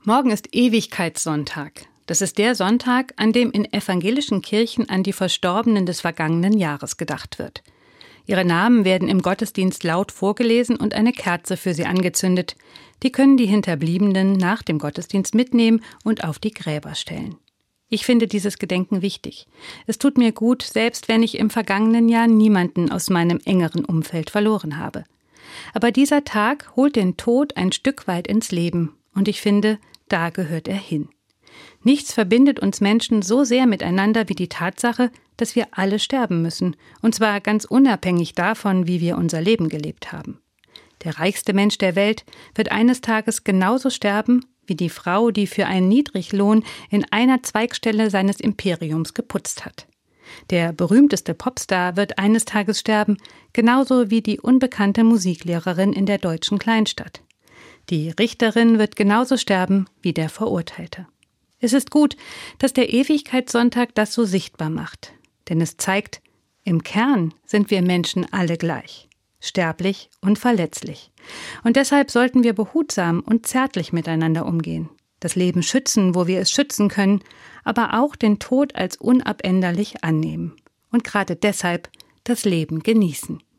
Morgen ist Ewigkeitssonntag. Das ist der Sonntag, an dem in evangelischen Kirchen an die Verstorbenen des vergangenen Jahres gedacht wird. Ihre Namen werden im Gottesdienst laut vorgelesen und eine Kerze für sie angezündet. Die können die Hinterbliebenen nach dem Gottesdienst mitnehmen und auf die Gräber stellen. Ich finde dieses Gedenken wichtig. Es tut mir gut, selbst wenn ich im vergangenen Jahr niemanden aus meinem engeren Umfeld verloren habe. Aber dieser Tag holt den Tod ein Stück weit ins Leben. Und ich finde, da gehört er hin. Nichts verbindet uns Menschen so sehr miteinander wie die Tatsache, dass wir alle sterben müssen. Und zwar ganz unabhängig davon, wie wir unser Leben gelebt haben. Der reichste Mensch der Welt wird eines Tages genauso sterben wie die Frau, die für einen Niedriglohn in einer Zweigstelle seines Imperiums geputzt hat. Der berühmteste Popstar wird eines Tages sterben, genauso wie die unbekannte Musiklehrerin in der deutschen Kleinstadt. Die Richterin wird genauso sterben wie der Verurteilte. Es ist gut, dass der Ewigkeitssonntag das so sichtbar macht. Denn es zeigt, im Kern sind wir Menschen alle gleich, sterblich und verletzlich. Und deshalb sollten wir behutsam und zärtlich miteinander umgehen. Das Leben schützen, wo wir es schützen können, aber auch den Tod als unabänderlich annehmen. Und gerade deshalb das Leben genießen.